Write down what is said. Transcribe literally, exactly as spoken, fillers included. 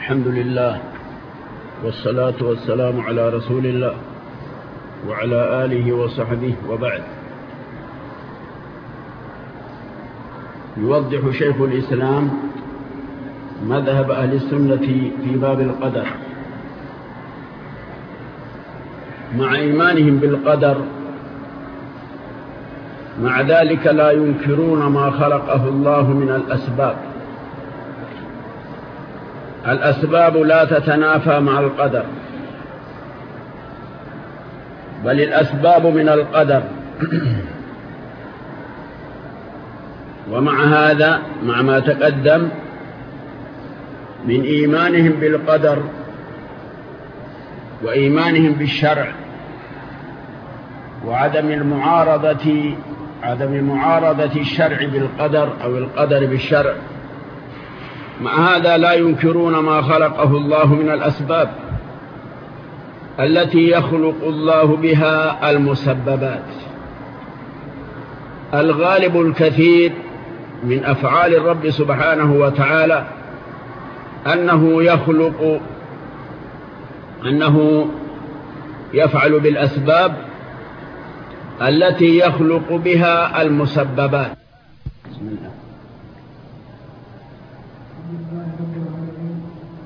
الحمد لله والصلاة والسلام على رسول الله وعلى آله وصحبه وبعد. يوضح شيخ الإسلام مذهب أهل السنة في باب القدر مع إيمانهم بالقدر، مع ذلك لا ينكرون ما خلقه الله من الأسباب. الأسباب لا تتنافى مع القدر، بل الأسباب من القدر. ومع هذا، مع ما تقدم من إيمانهم بالقدر وإيمانهم بالشرع وعدم المعارضة عدم معارضة الشرع بالقدر أو القدر بالشرع، مع هذا لا ينكرون ما خلقه الله من الأسباب التي يخلق الله بها المسببات. الغالب الكثير من أفعال الرب سبحانه وتعالى أنه يخلق أنه يفعل بالأسباب التي يخلق بها المسببات. بسم الله.